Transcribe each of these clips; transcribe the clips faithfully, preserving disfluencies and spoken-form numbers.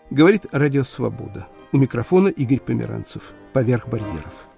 Говорит Радио Свобода. У микрофона Игорь Померанцев. Поверх барьеров.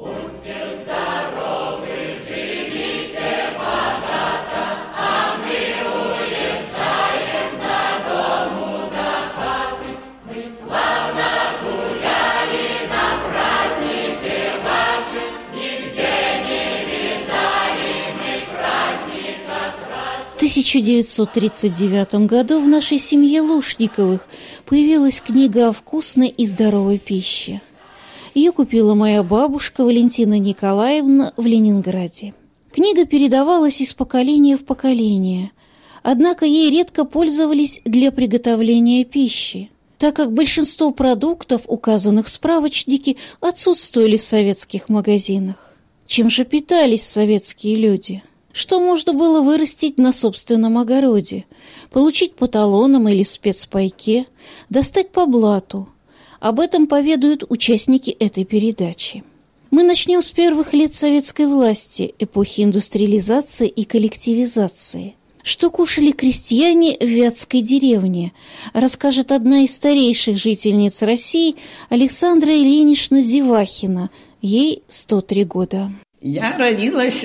В тысяча девятьсот тридцать девятом году в нашей семье Лушниковых появилась книга о вкусной и здоровой пище. Ее купила моя бабушка Валентина Николаевна в Ленинграде. Книга передавалась из поколения в поколение, однако ей редко пользовались для приготовления пищи, так как большинство продуктов, указанных в справочнике, отсутствовали в советских магазинах. Чем же питались советские люди? Что можно было вырастить на собственном огороде, получить по талонам или в спецпайке, достать по блату? Об этом поведают участники этой передачи. Мы начнем с первых лет советской власти, эпохи индустриализации и коллективизации. Что кушали крестьяне в Вятской деревне, расскажет одна из старейших жительниц России Александра Ильинична Зевахина. Ей сто три года. Я родилась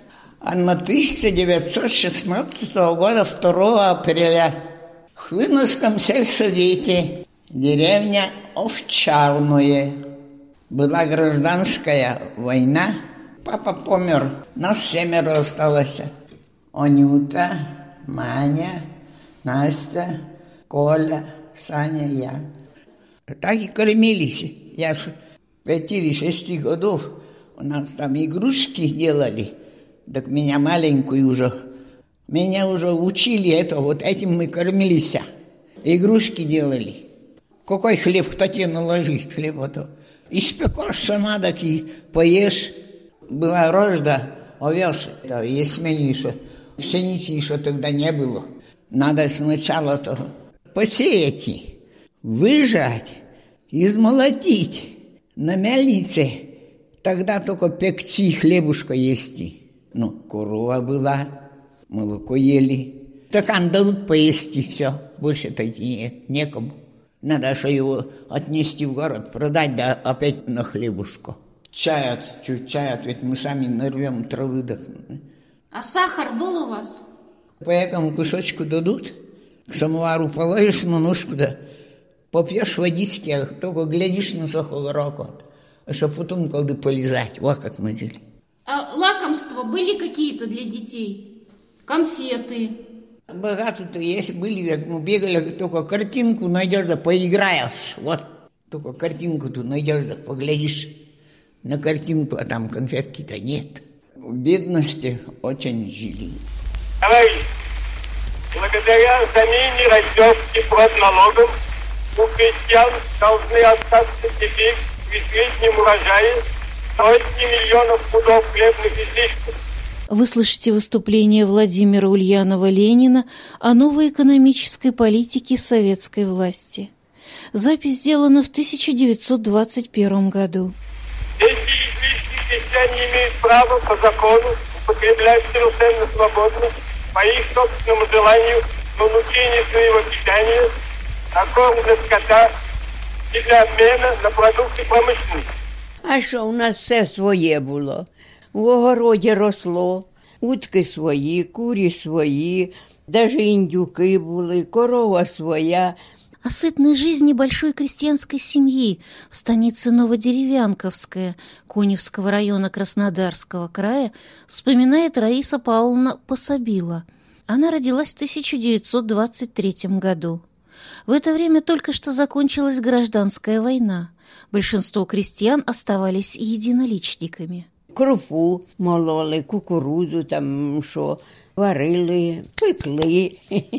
на тысяча девятьсот шестнадцатого года, второго апреля, в Хлыновском сельсовете, деревня Овчарное. Была гражданская война, папа помер, нас семеро осталось. Анюта, Маня, Настя, Коля, Саня, я. Так и кормились. Я с пяти или шести годов, у нас там игрушки делали. Так меня маленькую уже, меня уже учили это, вот этим мы кормились. Игрушки делали. Какой хлеб, кто тебе наложит хлеб? Это. Испекаешь сама, так и поешь. Была рожда, овес, это ячмень еще, пшеницы еще тогда не было. Надо сначала-то посеять, выжать, измолотить на мельнице. Тогда только пекти, хлебушка есть. Ну, корова была, молоко ели. Стакан дадут поесть и все. Больше-то нет, некому. Надо же его отнести в город, продать, да опять на хлебушку. Чай, чуть чай, ведь мы сами нарвем травы. Да. А сахар был у вас? По этому кусочку дадут, к самовару положишь на ножку, да попьешь водички, а только глядишь на сахарок, а что потом, когда полезать, вот как мы жили. А лакомства были какие-то для детей? Конфеты? Богато-то есть были, как мы бегали, только картинку найдешь, да поиграешь. Вот, только картинку тут найдешь, да поглядишь на картинку, а там конфетки-то нет. В бедности очень жили. Товарищ, благодаря замене раздевки продналогом у крестьян должны остаться теперь при среднем урожае сотни миллионов пудов хлебных излишков. Вы слышите выступление Владимира Ульянова-Ленина о новой экономической политике советской власти. Запись сделана в тысяча девятьсот двадцать первом году. Эти излишки крестьяне имеют право по закону употреблять совершенно свободно, по их собственному желанию, на улучшение своего питания, на корм для скота и для обмена на продукты промышленности. А що, у нас все своє було. В огороді росло, утки свої, курі свої, навіть індюки були, корова своя. О сытной жизни большой крестьянской семьи в станице Новодеревянковская Коневского района Краснодарского края вспоминает Раиса Павловна Пособила. Она родилась в тысяча девятьсот двадцать третьем году. В это время только что закончилась гражданская война. Большинство крестьян оставались единоличниками. Крупу мололи, кукурудзу там, що, варили, пекли.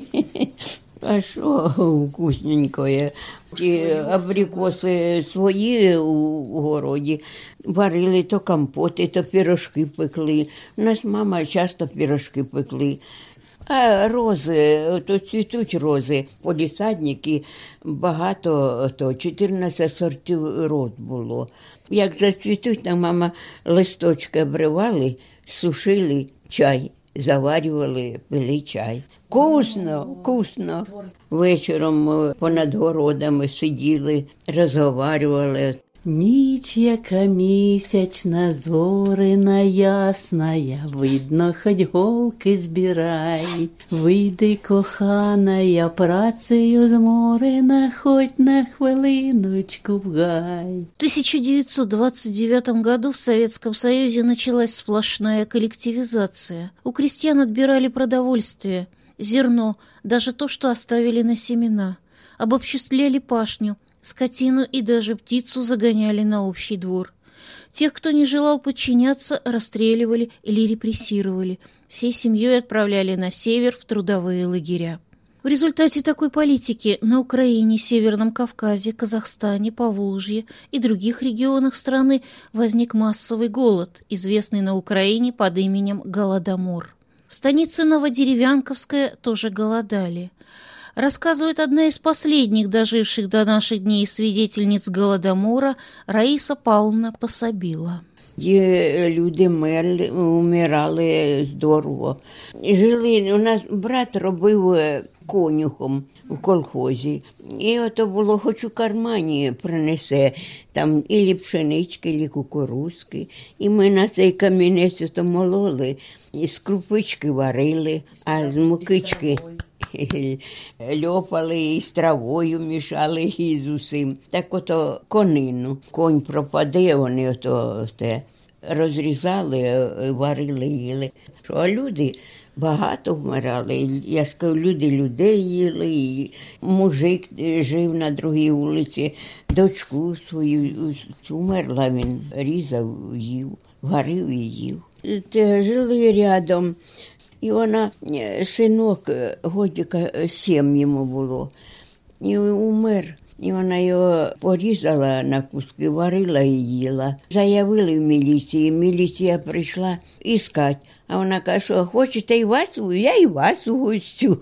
А що вкусненькое. Ті абрикоси свої у городі варили, то компоти, то пирожки пекли. У нас мама часто пирожки пекли. А рози, то цвітуть рози, полісадники, багато, то чотирнадцять сортів роз було. Як зацвітуть, там мама листочки обривали, сушили чай, заварювали, пили чай. Вкусно, вкусно. Вечором ми понад городами сиділи, розговорювали. Ніч, яка місячна, зорина ясная, видно, хоть голки збирай. Вийди, кохана, я працею зморена, хоть на хвилиночку в гай. В тысяча девятьсот двадцать девятом году в Советском Союзе началась сплошная коллективизация. У крестьян отбирали продовольствие, зерно, даже то, что оставили на семена. Обобществляли пашню, скотину и даже птицу загоняли на общий двор. Тех, кто не желал подчиняться, расстреливали или репрессировали. Всей семьей отправляли на север в трудовые лагеря. В результате такой политики на Украине, Северном Кавказе, Казахстане, Поволжье и других регионах страны возник массовый голод, известный на Украине под именем Голодомор. В станице Новодеревянковская тоже голодали. Рассказывает одна из последних доживших до наших дней свидетельниц Голодомора Раиса Павловна Пособіла. Є люди мерли, умирали здорово. Жили, у нас брат робив конюхом в колхозі. І ото було, хоч у кармані принесе, там і пшенички, і кукурузки. І ми на цей камінець ото мололи, і з крупички варили, а з мукички льопали і з травою мішали, і з усім. Так ото конину. Конь пропаде, вони ото те розрізали, варили, їли. А люди багато вмирали. Я ж кажу, люди людей їли. І мужик жив на другій вулиці, дочку свою умерла, він різав, їв, варив і їв. Те, жили рядом. І вона, синок, годика сім йому було, і умер. І вона його порізала на куски, варила і їла. Заявили в міліції, міліція прийшла іскати. А вона каже, що хочете і вас, я і вас угостю.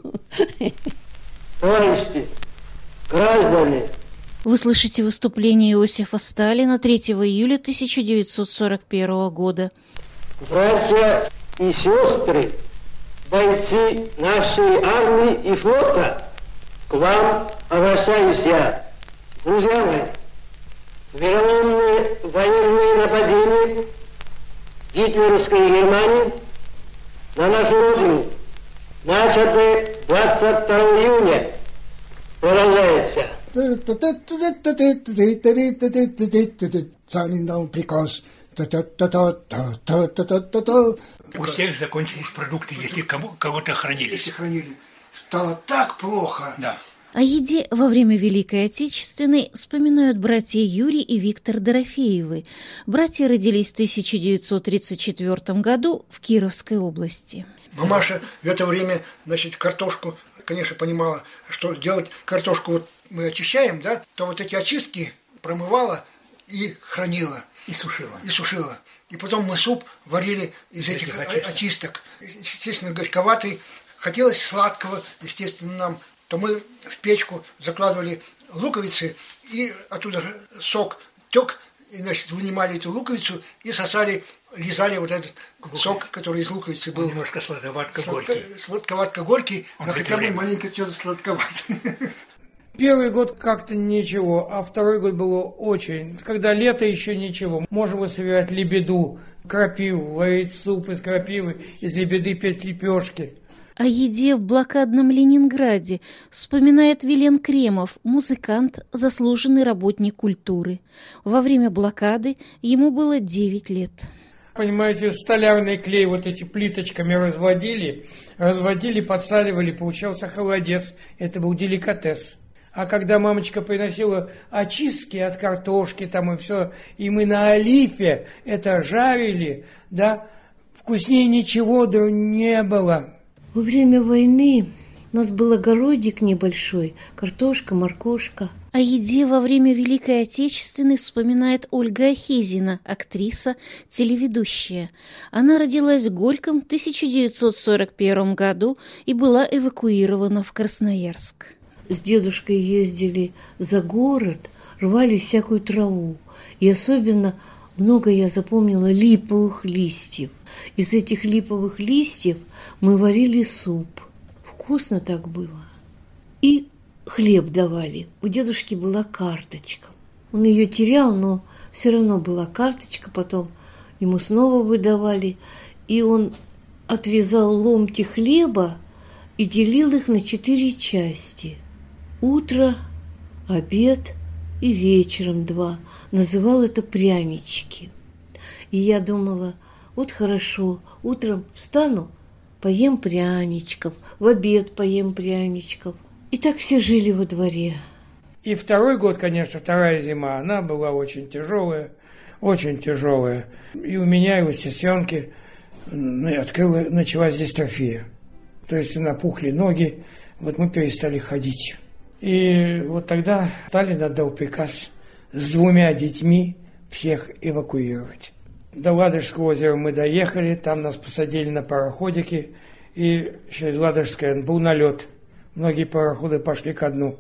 Товарищи, граждане! Вы слышите выступление Иосифа Сталина третьего июля тысяча девятьсот сорок первого года. Братья и сестры, бойцы нашей армии и флота, к вам обращаюсь я. Друзья мои, вероломные военные нападения гитлеровской Германии на нашу родину, начатые двадцать второго июня, продолжается. Сталин дал приказ. У всех закончились продукты, если кого-то хранились. Если хранили. Стало так плохо. Да. О еде во время Великой Отечественной вспоминают братья Юрий и Виктор Дорофеевы. Братья родились в тысяча девятьсот тридцать четвёртом году в Кировской области. Мамаша в это время, значит, картошку, конечно, понимала, что делать картошку вот мы очищаем, да, то вот эти очистки промывала и хранила. И сушила. И сушила. И потом мы суп варили из этих, этих очисток. очисток. Естественно, горьковатый. Хотелось сладкого, естественно, нам. То мы в печку закладывали луковицы, и оттуда сок тек, и, значит, вынимали эту луковицу и сосали, лизали вот этот луковица. Сок, который из луковицы был. Он немножко сладковатко-горький. Сладковатко-горький, но хотя бы маленько что-то сладковатое. Первый год как-то ничего, а второй год было очень. Когда лето еще ничего. Можем мы собирать лебеду, крапиву, варить суп из крапивы, из лебеды петь лепешки. О еде в блокадном Ленинграде вспоминает Вилен Кремов, музыкант, заслуженный работник культуры. Во время блокады ему было девять лет. Понимаете, столярный клей вот эти плиточками разводили, разводили, подсаливали, получался холодец. Это был деликатес. А когда мамочка приносила очистки от картошки там и все, и мы на олифе это жарили, да, вкуснее ничего да не было. Во время войны у нас был огородик небольшой, картошка, моркошка. О еде во время Великой Отечественной вспоминает Ольга Ахизина, актриса, телеведущая. Она родилась в Горьком в тысяча девятьсот сорок первом году и была эвакуирована в Красноярск. С дедушкой ездили за город, рвали всякую траву. И особенно много я запомнила липовых листьев. Из этих липовых листьев мы варили суп. вкусно так было. И хлеб давали. У дедушки была карточка. Он ее терял, но все равно была карточка. Потом ему снова выдавали. И он отрезал ломти хлеба и делил их на четыре части. Утро, обед и вечером два. Называл это прянички. И я думала, вот хорошо, утром встану, поем пряничков, в обед поем пряничков. И так все жили во дворе. И второй год, конечно, вторая зима, она была очень тяжелая, очень тяжелая. И у меня, и у сестренки открыла, началась дистрофия. То есть напухли ноги, вот мы перестали ходить. И вот тогда Сталин отдал приказ с двумя детьми всех эвакуировать. До Ладожского озера мы доехали, там нас посадили на пароходики, и через Ладожское был налет. Многие пароходы пошли ко дну.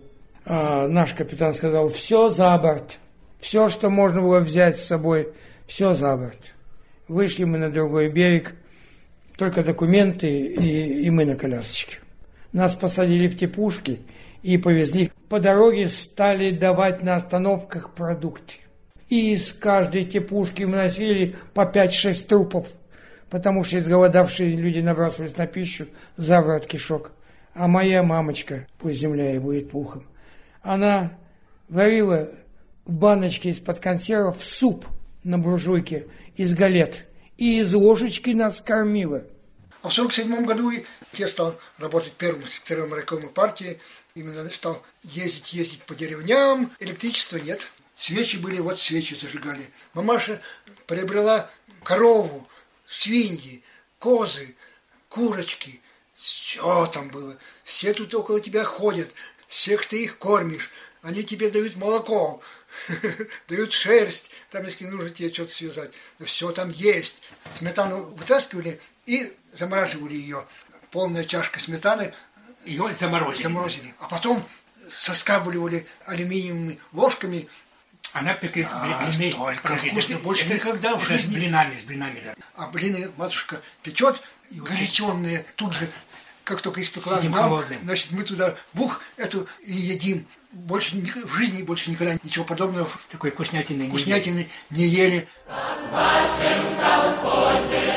А наш капитан сказал, все за борт. Все, что можно было взять с собой, все за борт. Вышли мы на другой берег, только документы и, и мы на колясочке. Нас посадили в теплушки и повезли. По дороге стали давать на остановках продукты. И из каждой теплушки мы носили по пять-шесть трупов, потому что изголодавшие люди набрасывались на пищу за ворот кишок. А моя мамочка, пусть земля ей будет пухом, она варила в баночке из-под консервов суп на буржуйке из галет и из ложечки нас кормила. А в сорок седьмом году я стал работать первым секретарем райкома партии, именно стал ездить, ездить по деревням, электричества нет. Свечи были, вот свечи зажигали. Мамаша приобрела корову, свиньи, козы, курочки. Все там было. Все тут около тебя ходят. Всех ты их кормишь. Они тебе дают молоко, дают шерсть. Там, если нужно тебе что-то связать. Все там есть. Сметану вытаскивали и замораживали ее. Полная чашка сметаны. Ее заморозили. Заморозили. А потом соскабливали алюминиевыми ложками. Она пекет а, блины. Столько вкусно, больше это, никогда в жизни. С блинами, с блинами, да. А блины матушка печет, горяченные, тут же, как только испекла нам, значит, мы туда бух эту и едим. Больше в жизни больше никогда ничего подобного. Такой вкуснятины, вкуснятины не ели. В вашем колхозе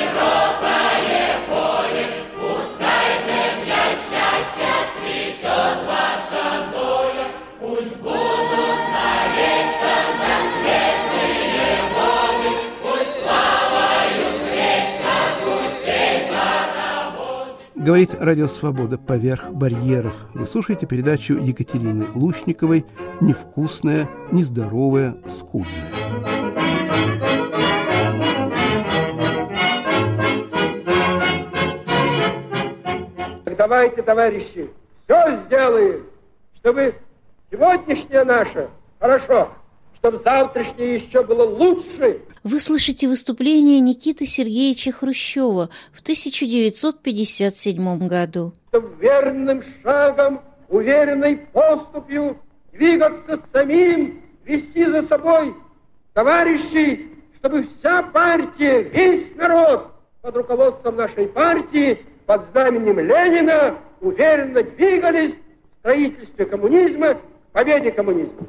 широкое поле, пускай же для счастья цветет ваша доля, пусть будут на речках светлые воды, пусть плавают в речках гусей хороводы. Говорит Радио Свобода поверх барьеров. Вы слушаете передачу Екатерины Лушниковой «Невкусное, нездоровое, скудное». Давайте, товарищи, все сделаем, чтобы сегодняшнее наше хорошо, чтобы завтрашнее еще было лучше. Вы слышите выступление Никиты Сергеевича Хрущева в тысяча девятьсот пятьдесят седьмом году. Чтобы верным шагом, уверенной поступью двигаться самим, вести за собой товарищей, чтобы вся партия, весь народ под руководством нашей партии, под знаменем Ленина уверенно двигались в строительстве коммунизма, к победе коммунизма.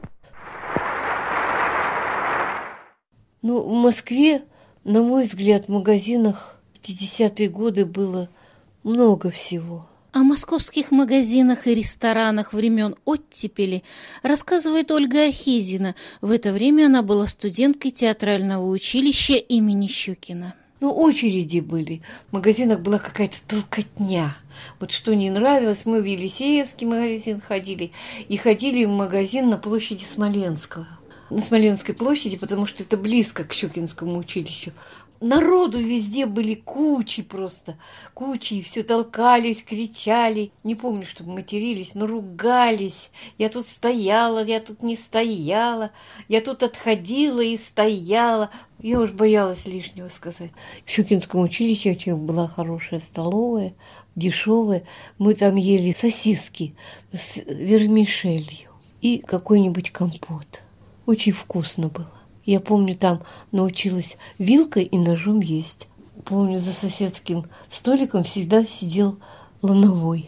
Ну, в Москве, на мой взгляд, в магазинах в пятидесятые годы было много всего. О московских магазинах и ресторанах времен оттепели рассказывает Ольга Ахизина. В это время она была студенткой театрального училища имени Щукина. Ну, очереди были. В магазинах была какая-то толкотня. Вот что не нравилось, мы в Елисеевский магазин ходили и ходили в магазин на площади Смоленского. На Смоленской площади, потому что это близко к Щукинскому училищу. Народу везде были кучи просто, кучи, и все толкались, кричали. Не помню, чтобы матерились, но ругались. Я тут стояла, я тут не стояла, я тут отходила и стояла. Я уж боялась лишнего сказать. В Щукинском училище очень была хорошая столовая, дешевая. Мы там ели сосиски с вермишелью и какой-нибудь компот. Очень вкусно было. Я помню, там научилась вилкой и ножом есть. Помню, за соседским столиком всегда сидел Лановой.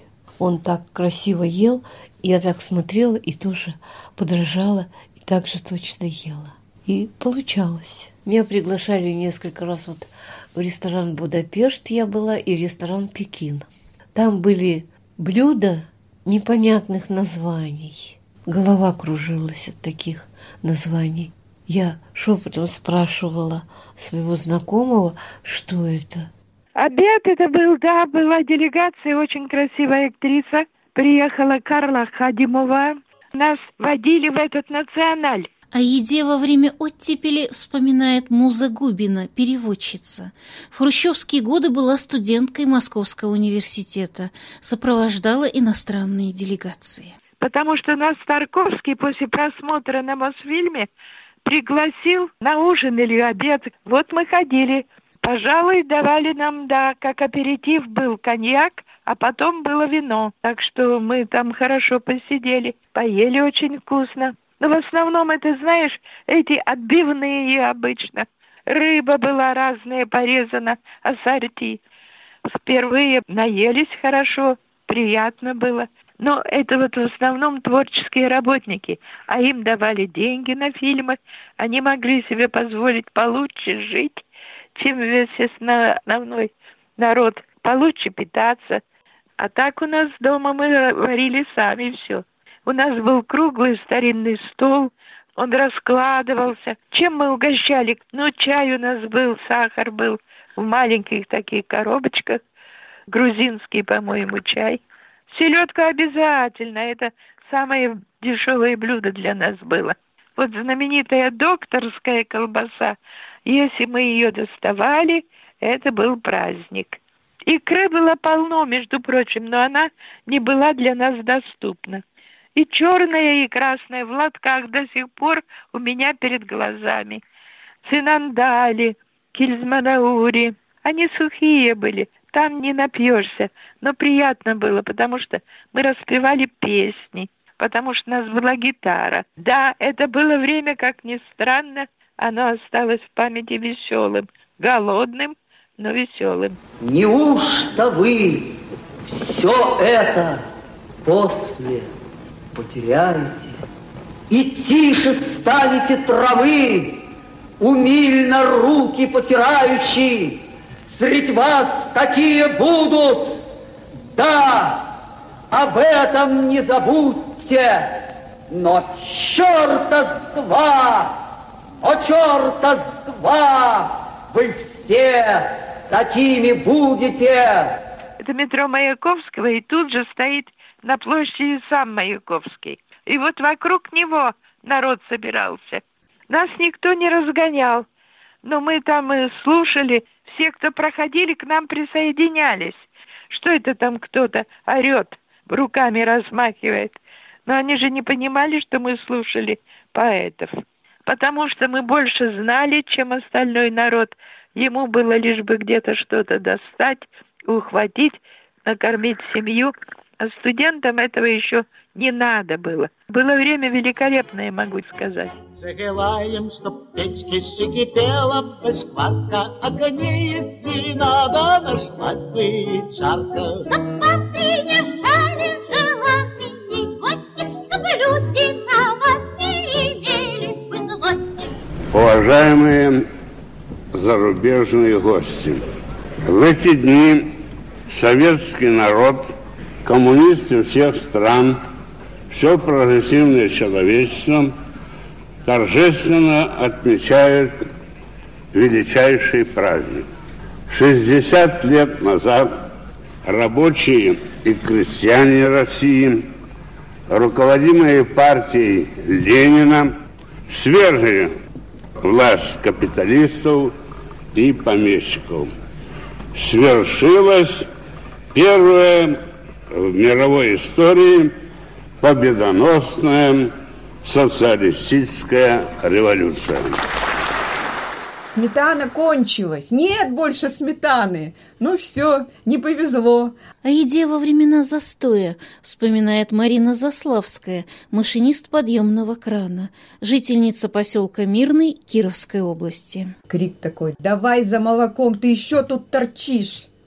Он так красиво ел, я так смотрела и тоже подражала, и так же точно ела. И получалось. Меня приглашали несколько раз вот в ресторан «Будапешт» я была и ресторан «Пекин». Там были блюда непонятных названий. Голова кружилась от таких названий. Я шепотом спрашивала своего знакомого, что это. Обед это был, да, была делегация, очень красивая актриса. Приехала Карла Хадимова. Нас водили в этот националь. О еде во время оттепели вспоминает Муза Губина, переводчица. В хрущевские годы была студенткой Московского университета, сопровождала иностранные делегации. Потому что нас Тарковский после просмотра на Мосфильме пригласил на ужин или обед. Вот мы ходили. Пожалуй, давали нам, да, как аперитив был коньяк, а потом было вино. Так что мы там хорошо посидели, поели очень вкусно. Но в основном это, знаешь, эти отбивные обычно. Рыба была разная, порезана, ассорти. Впервые наелись хорошо, приятно было. Но это вот в основном творческие работники, а им давали деньги на фильмы. Они могли себе позволить получше жить, чем весь основной народ, получше питаться. А так у нас дома мы варили сами все. У нас был круглый старинный стол, он раскладывался. Чем мы угощали? Ну, чай у нас был, сахар был в маленьких таких коробочках. Грузинский, по-моему, чай. Селедка обязательно, это самое дешевое блюдо для нас было. Вот знаменитая докторская колбаса, если мы ее доставали, это был праздник. Икры было полно, между прочим, но она не была для нас доступна. И черная, и красная в лотках до сих пор у меня перед глазами. Цинандали, кильзманаури, они сухие были, там не напьешься, но приятно было, потому что мы распевали песни, потому что у нас была гитара. Да, это было время, как ни странно, оно осталось в памяти веселым, голодным, но веселым. Неужто вы все это после потеряете и тише станете травы, умильно руки потирающие? Средь вас такие будут, да, об этом не забудьте, но черта с два, о черта с два, вы все такими будете. Это метро Маяковского, и тут же стоит на площади сам Маяковский. И вот вокруг него народ собирался. Нас никто не разгонял, но мы там и слушали. Все, кто проходили, к нам присоединялись. Что это там кто-то орет, руками размахивает? Но они же не понимали, что мы слушали поэтов. Потому что мы больше знали, чем остальной народ. Ему было лишь бы где-то что-то достать, ухватить, накормить семью. А студентам этого еще не надо было. Было время великолепное, могу сказать. Желаем, чтоб в печке кипела шкварка огней, если надо нашлать бы жарко. Чтоб поприезжали желанные гости, чтобы люди на вас не имели бы злости. Уважаемые зарубежные гости, в эти дни советский народ, коммунисты всех стран, все прогрессивное человечество торжественно отмечают величайший праздник. шестьдесят лет назад рабочие и крестьяне России, руководимые партией Ленина, свергли власть капиталистов и помещиков. Свершилось первое в мировой истории победоносная социалистическая революция. Сметана кончилась. Нет больше сметаны. Ну все, не повезло. О еде во времена застоя вспоминает Марина Заславская, машинист подъемного крана, жительница поселка Мирный Кировской области. Крик такой: давай за молоком, ты еще тут торчишь.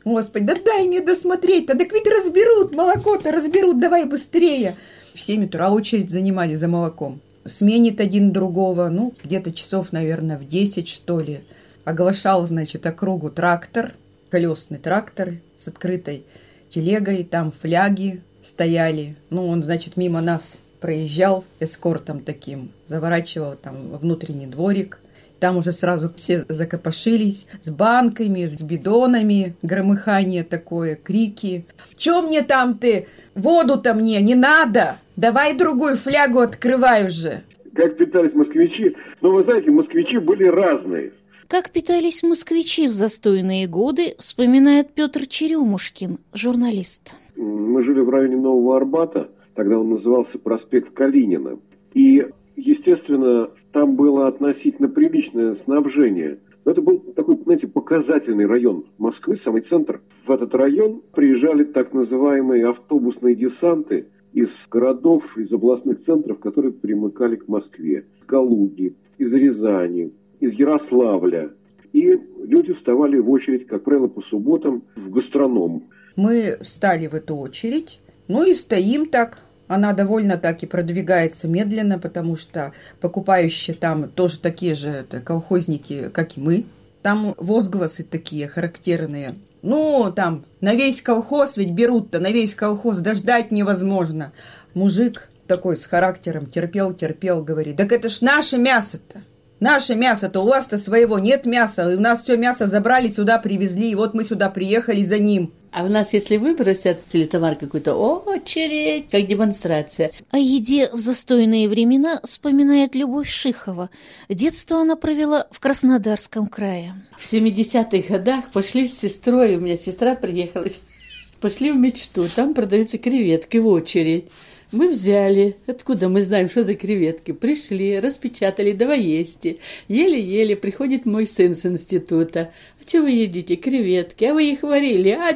Господи, да дай мне досмотреть-то, так ведь разберут, молоко-то разберут, давай быстрее. В семь утра очередь занимали за молоком. Сменит один другого, ну, где-то часов, наверное, в десять, что ли. Оглашал, значит, округу трактор, колесный трактор с открытой телегой, там фляги стояли. Ну, он, значит, мимо нас проезжал эскортом таким, заворачивал там во внутренний дворик. Там уже сразу все закопошились с банками, с бидонами, громыхание такое, крики. «Чё мне там ты? Воду-то мне не надо! Давай другую флягу открывай уже!» Как питались москвичи? Ну, вы знаете, москвичи были разные. Как питались москвичи в застойные годы, вспоминает Петр Черемушкин, журналист. Мы жили в районе Нового Арбата, тогда он назывался проспект Калинина. И, естественно, там было относительно приличное снабжение. Но это был такой, знаете, показательный район Москвы, самый центр. В этот район приезжали так называемые автобусные десанты из городов, из областных центров, которые примыкали к Москве. Из Калуги, из Рязани, из Ярославля. И люди вставали в очередь, как правило, по субботам в гастроном. Мы встали в эту очередь, ну и стоим так. Она довольно так и продвигается медленно, потому что покупающие там тоже такие же это, колхозники, как и мы. Там возгласы такие характерные. Ну, там, на весь колхоз ведь берут-то, на весь колхоз дождать невозможно. Мужик такой с характером терпел-терпел, говорит, так это ж наше мясо-то. Наше мясо-то, у вас-то своего нет мяса, у нас все мясо забрали, сюда привезли, и вот мы сюда приехали за ним. А у нас, если выбросят или товар какой-то, очередь, как демонстрация. О еде в застойные времена вспоминает Любовь Шихова. Детство она провела в Краснодарском крае. В семидесятых годах пошли с сестрой, у меня сестра приехала, пошли в Мечту, там продаются креветки в очередь. Мы взяли, откуда мы знаем, что за креветки, пришли, распечатали, давай есть. Еле-еле приходит мой сын с института. А что вы едите? Креветки, а вы их варили? А,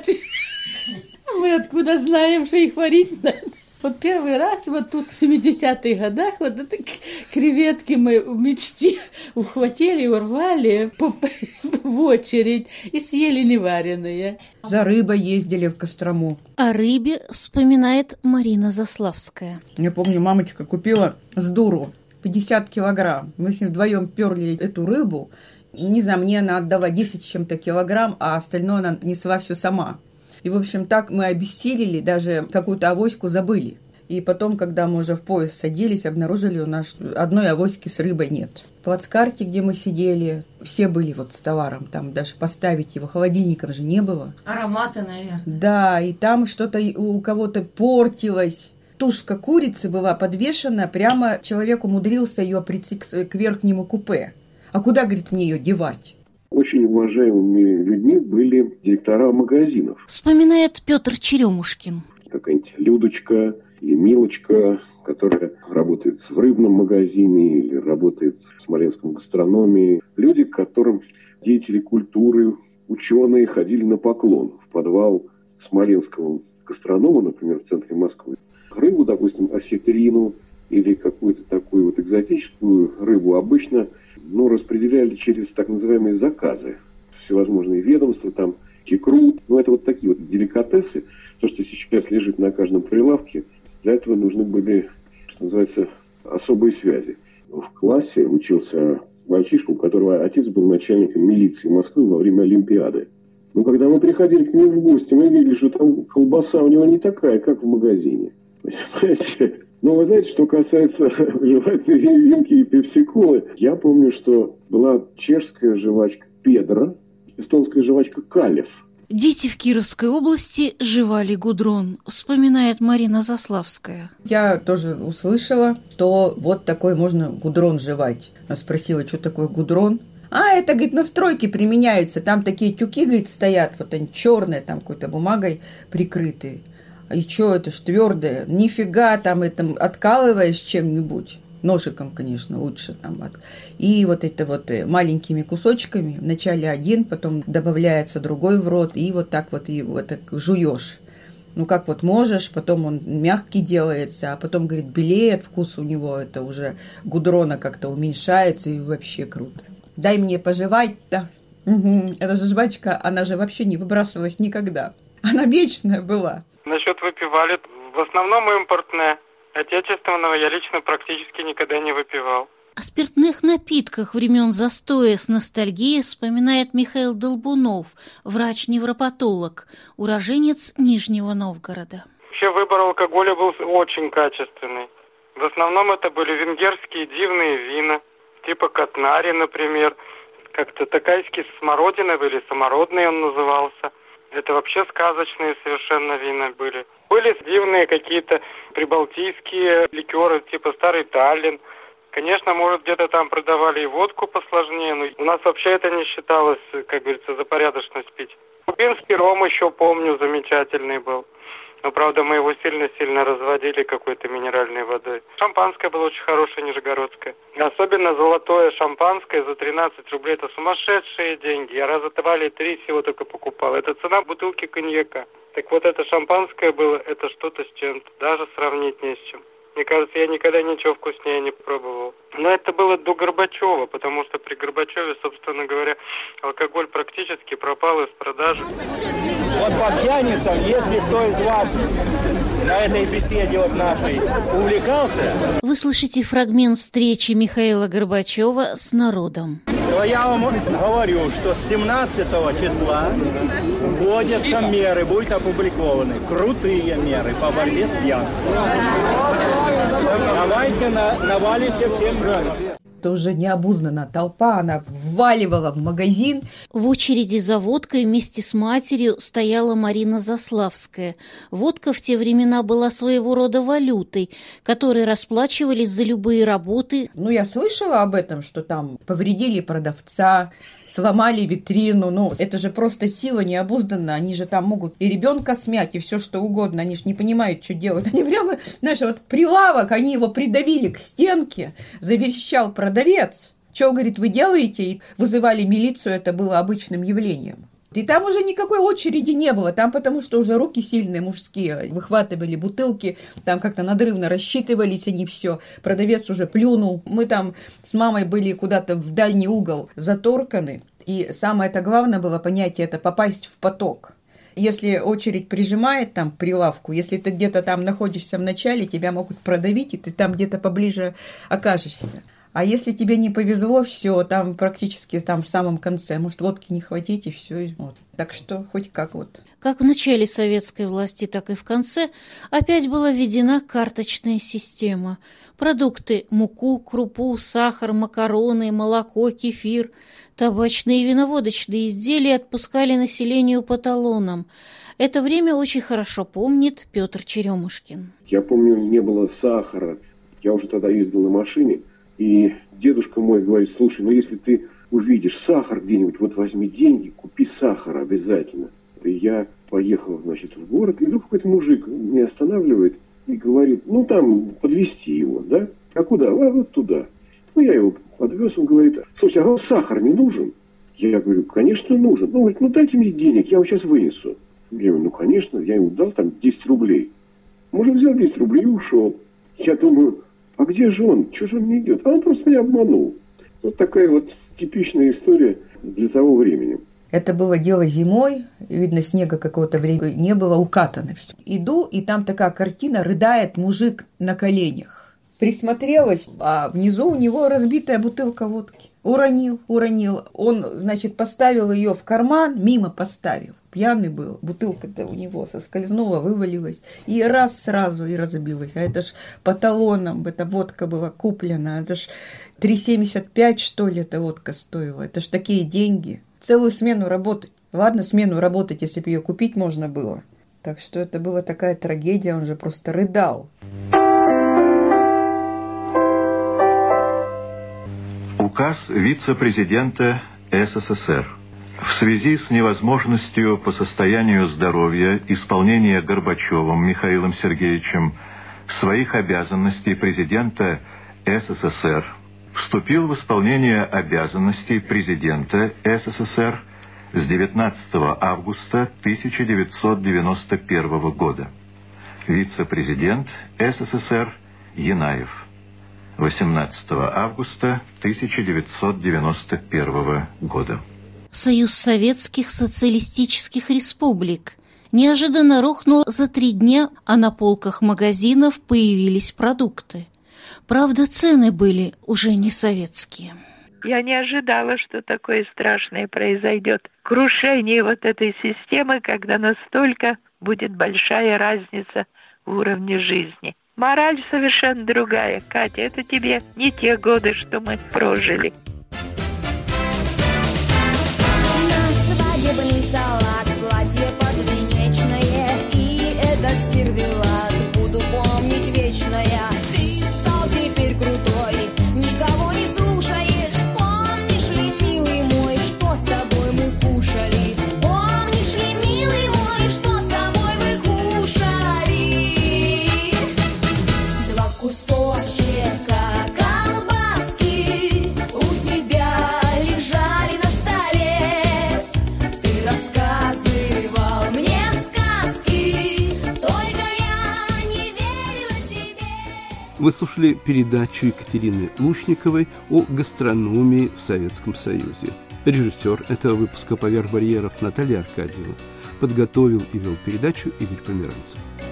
а мы откуда знаем, что их варить надо? Вот первый раз вот тут в семидесятых годах вот это креветки мы в Мечте ухватили, урвали по, в очередь и съели невареные. За рыбой ездили в Кострому. О рыбе вспоминает Марина Заславская. Я помню, мамочка купила с дуру пятьдесят килограмм. Мы с ним вдвоем перли эту рыбу. Не знаю, мне она отдала десять с чем-то килограмм, а остальное она несла все сама. И, в общем, так мы обессилели, даже какую-то авоську забыли. И потом, когда мы уже в поезд садились, обнаружили, у нас одной авоськи с рыбой нет. В плацкарте, где мы сидели, все были вот с товаром. Там даже поставить его холодильником же не было. Ароматы, наверное. Да, и там что-то у кого-то портилось. Тушка курицы была подвешена, прямо человек умудрился ее прицепить к верхнему купе. А куда, говорит, мне ее девать? Очень уважаемыми людьми были директора магазинов. Вспоминает Петр Черемушкин. Какая-нибудь Людочка или Милочка, которая работает в рыбном магазине или работает в Смоленском гастрономии. Люди, к которым деятели культуры, ученые ходили на поклон в подвал Смоленского гастронома, например, в центре Москвы. Рыбу, допустим, осетрину или какую-то такую вот экзотическую рыбу обычно ну, распределяли через так называемые заказы. Всевозможные ведомства, там, икру. Ну, это вот такие вот деликатесы. То, что сейчас лежит на каждом прилавке, для этого нужны были, что называется, особые связи. В классе учился мальчишка, у которого отец был начальником милиции Москвы во время Олимпиады. Но когда мы приходили к нему в гости, мы видели, что там колбаса у него не такая, как в магазине. Понимаете? Но вы знаете, что касается жевательной резинки и пепсиколы, я помню, что была чешская жвачка Педро, эстонская жвачка Калев. Дети в Кировской области жевали гудрон, вспоминает Марина Заславская. Я тоже услышала, что вот такой можно гудрон жевать. Она спросила, что такое гудрон. А, это, говорит, на стройке применяется. Там такие тюки, говорит, стоят, вот они черные, там какой-то бумагой прикрытые. И что, это ж твердое? Нифига, там это откалываешь чем-нибудь. Ножиком, конечно, лучше там. И вот это вот маленькими кусочками. Вначале один, потом добавляется другой в рот. И вот так вот его так жуешь. Ну, как вот можешь, потом он мягкий делается, а потом, говорит, белеет вкус у него. Это уже гудрона как-то уменьшается и вообще круто. Дай мне пожевать-то. Угу. Эта же жвачка, она же вообще не выбрасывалась никогда. Она вечная была. Насчет выпивали, в основном импортное. Отечественного я лично практически никогда не выпивал. О спиртных напитках времен застоя с ностальгией вспоминает Михаил Долбунов, врач-невропатолог, уроженец Нижнего Новгорода. Вообще выбор алкоголя был очень качественный. В основном это были венгерские дивные вина, типа Катнари, например. Как-то такайский смородиновый или самородный он назывался. Это вообще сказочные совершенно вина были. Были дивные какие-то прибалтийские ликеры, типа Старый Таллин. Конечно, может, где-то там продавали и водку посложнее, но у нас вообще это не считалось, как говорится, за порядочность пить. Кубинский ром еще помню, замечательный был. Но, правда, мы его сильно-сильно разводили какой-то минеральной водой. Шампанское было очень хорошее, нижегородское. Особенно золотое шампанское за тринадцать рублей. Это сумасшедшие деньги. Я раза два или три всего только покупал. Это цена бутылки коньяка. Так вот, это шампанское было, это что-то с чем-то. Даже сравнить не с чем. Мне кажется, я никогда ничего вкуснее не пробовал. Но это было до Горбачева, потому что при Горбачеве, собственно говоря, алкоголь практически пропал из продажи. Вот по пьяницам, если кто из вас на этой беседе вот нашей увлекался... Вы слышите фрагмент встречи Михаила Горбачева с народом. То я вам говорю, что с семнадцатого числа вводятся меры, будут опубликованы, крутые меры по борьбе с пьянством. Давайте на, навалите всем разом. Это уже необузнанная толпа, она вваливала в магазин. В очереди за водкой вместе с матерью стояла Марина Заславская. Водка в те времена была своего рода валютой, которой расплачивались за любые работы. Ну, я слышала об этом, что там повредили продавца, сломали витрину. Ну, это же просто сила необузданная. Они же там могут и ребенка смять, и все что угодно. Они же не понимают, что делать. Они прямо, знаешь, вот прилавок, они его придавили к стенке, заверещал продавец. Продавец. Что, говорит, вы делаете? И вызывали милицию, это было обычным явлением. И там уже никакой очереди не было. Там потому что уже руки сильные, мужские, выхватывали бутылки, там как-то надрывно рассчитывались они все. Продавец уже плюнул. Мы там с мамой были куда-то в дальний угол заторканы. И самое-то главное было понятие, это попасть в поток. Если очередь прижимает там к прилавку, если ты где-то там находишься в начале, тебя могут продавить, и ты там где-то поближе окажешься. А если тебе не повезло, все, там практически там в самом конце. Может, водки не хватить, и все. Вот. Так что хоть как вот. Как в начале советской власти, так и в конце опять была введена карточная система. Продукты – муку, крупу, сахар, макароны, молоко, кефир, табачные и виноводочные изделия отпускали населению по талонам. Это время очень хорошо помнит Петр Черемушкин. Я помню, не было сахара. Я уже тогда ездил на машине. И дедушка мой говорит: слушай, ну если ты увидишь сахар где-нибудь, вот возьми деньги, купи сахар обязательно. И я поехал, значит, в город, и вдруг какой-то мужик меня останавливает и говорит: ну там подвезти его, да? А куда? А вот туда. Ну я его подвез, он говорит: слушай, а вам сахар не нужен? Я говорю: конечно нужен. Ну, говорит: ну дайте мне денег, я его сейчас вынесу. Я говорю: ну конечно, я ему дал там десять рублей. Мужик взял десять рублей и ушел. Я думаю: а где же он? Чего же он не идет? А он просто меня обманул. Вот такая вот типичная история для того времени. Это было дело зимой, видно, снега какого-то времени не было, укатано все. Иду, и там такая картина, рыдает мужик на коленях. Присмотрелась, а внизу у него разбитая бутылка водки. Уронил, уронил. Он, значит, поставил ее в карман, мимо поставил. Пьяный был, бутылка-то у него соскользнула, вывалилась. И раз сразу и разбилась. А это ж по талонам, эта водка была куплена. Это ж три семьдесят пять, что ли, эта водка стоила. Это ж такие деньги. Целую смену работать. Ладно, смену работать, если бы ее купить можно было. Так что это была такая трагедия, он же просто рыдал. Указ вице-президента СССР. В связи с невозможностью по состоянию здоровья исполнения Горбачевым Михаилом Сергеевичем своих обязанностей президента СССР вступил в исполнение обязанностей президента СССР с девятнадцатого августа тысяча девятьсот девяносто первого года. Вице-президент СССР Янаев. восемнадцатого августа тысяча девятьсот девяносто первого года. Союз Советских Социалистических Республик неожиданно рухнул за три дня, а на полках магазинов появились продукты. Правда, цены были уже не советские. Я не ожидала, что такое страшное произойдет. Крушение вот этой системы, когда настолько будет большая разница в уровне жизни. Мораль совершенно другая, Катя. Это тебе не те годы, что мы прожили. Наш свадебный салат, платье подвенечное, и этот сервелат буду помнить вечно я. Ты стал теперь крутой, никого не слушаешь. Помнишь ли, милый мой, что с тобой мы кушали? Помнишь ли, милый мой, что с тобой мы кушали? Два кусочка колбаски у тебя лежали на столе. Ты рассказывал мне сказки, только я не верила тебе. Вы слушали передачу Екатерины Лушниковой о гастрономии в Советском Союзе. Режиссер этого выпуска «Поверх барьеров» Наталья Аркадьева. Подготовил и вел передачу Игорь Померанцев.